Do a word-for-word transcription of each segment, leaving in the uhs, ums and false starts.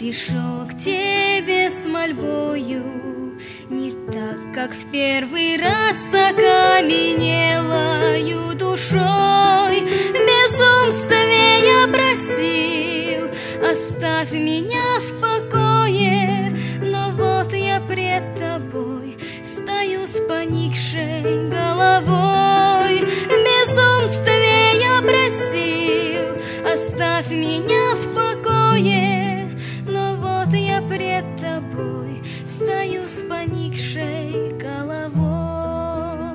пришел к тебе с мольбою, не так, как в первый раз, окаменелою душой. В безумстве я просил, оставь меня в покое, но вот я пред тобой стою с поникшей головой. В безумстве я просил, оставь меня в покое, но вот я пред тобой стою с поникшей головой.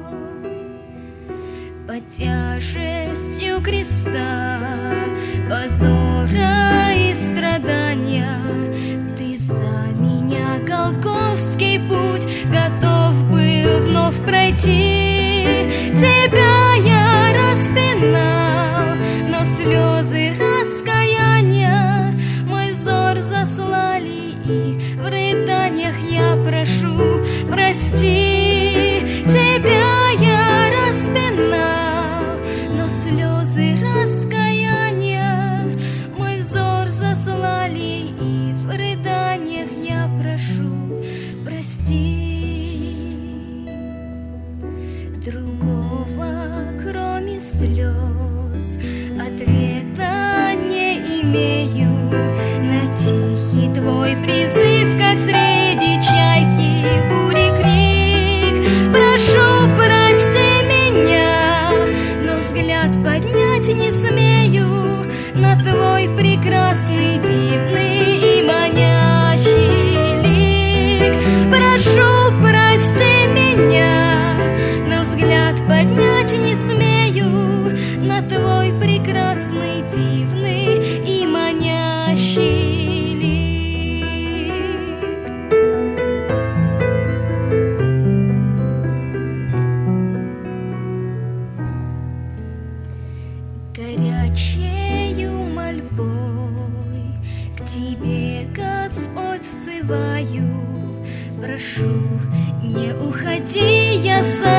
Под тяжестью креста, позора и страдания ты за меня голгофский путь готов был вновь пройти. Тебя я распинал, но слезы раскаяния мой взор заслали, и в рыданиях я прошу прости. Тебя я распинал, но слезы раскаяния мой взор заслали, и в рыданиях я прошу прости. Другого, кроме слез, ответа не имею на тихий твой призыв, как среди чайки бури крик. Прошу, прости меня, но взгляд поднять не смею на твой прекрасный, дивный и манящий лик. Прошу, прости меня, но взгляд поднять не смею на твой прекрасный, дивный и манящий лик. Горячею мольбой к тебе, Господь, взываю. Прошу, не уходи, я сам